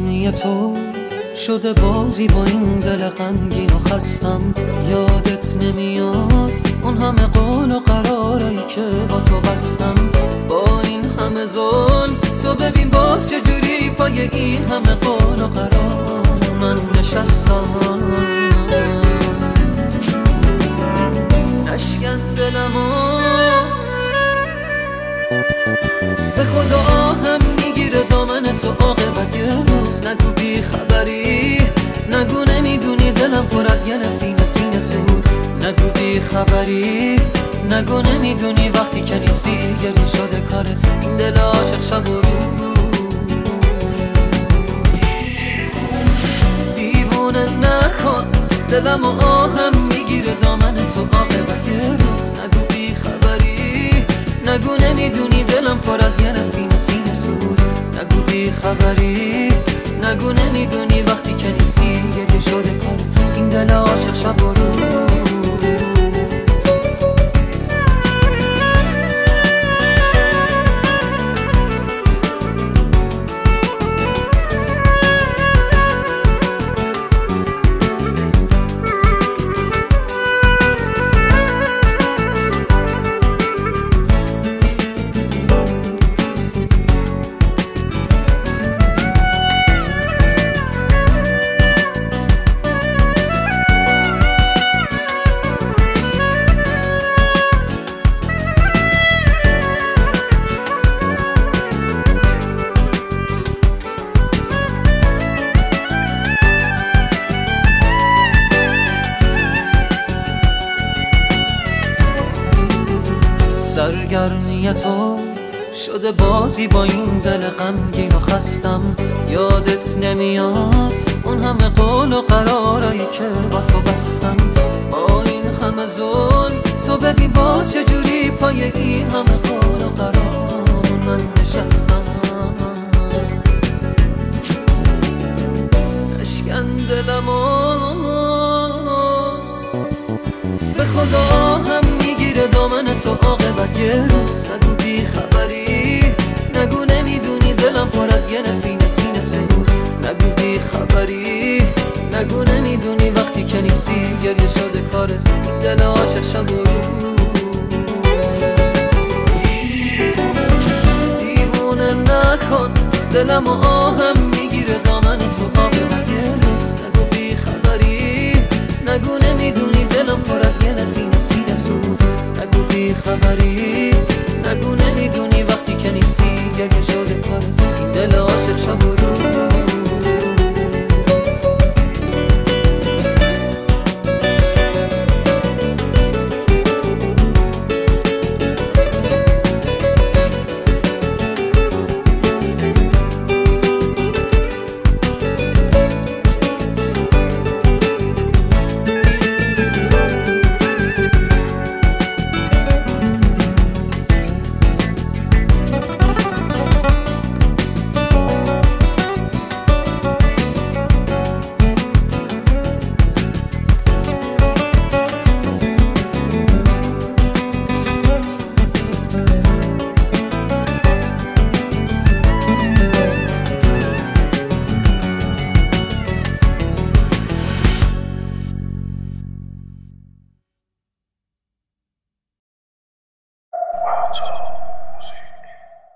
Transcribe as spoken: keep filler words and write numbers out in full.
سرگرمی تو شده بازی با این دل غمگین و خستم. یادت نمیاد اون همه قول و قرارایی که با تو بستم. با این همه ظلم تو ببین باز چجوری پای این همه قول و قرار من نشستم. نشکن دلمو به خدا آهم میگیره دامن تو عاقبت یه روز. نگو بی خبری، نگو نمیدونی دلم پر از یه نفین سینه سوز. نگو بی خبری، نگو نمیدونی وقتی که نیستی گریه شده کار این دل عاشق شب و روز. دیوونه نکن دلم و آهم میگیره دامن تو عاقبت یه روز. نگو بی خبری، نگو نمیدونی دلم پر از یه نفین سینه سوز. نگو بی خبری، نگو نمیدونی وقتی که نیستی گریه شده کار این دل عاشق شب و روز. سرگرمی تو شده بازی با این دل غمگین و خستم. یادت نمیاد اون همه قول و قرارایی که با تو بستم. با این همه ظلم تو ببین باز چجوری پای این همه قول و قرار من نشستم. نشکن دلمو به خدا هم میگیره دامن تو عاقبت یه روز. نگو بی خبری، نگو نمیدونی دلم پر از یه نفین سینه سوز. نگو بی خبری، نگو نمیدونی وقتی که نیستی گریه شده کار این دل عاشق شب و روز. دیوونه نکن دلم و آهم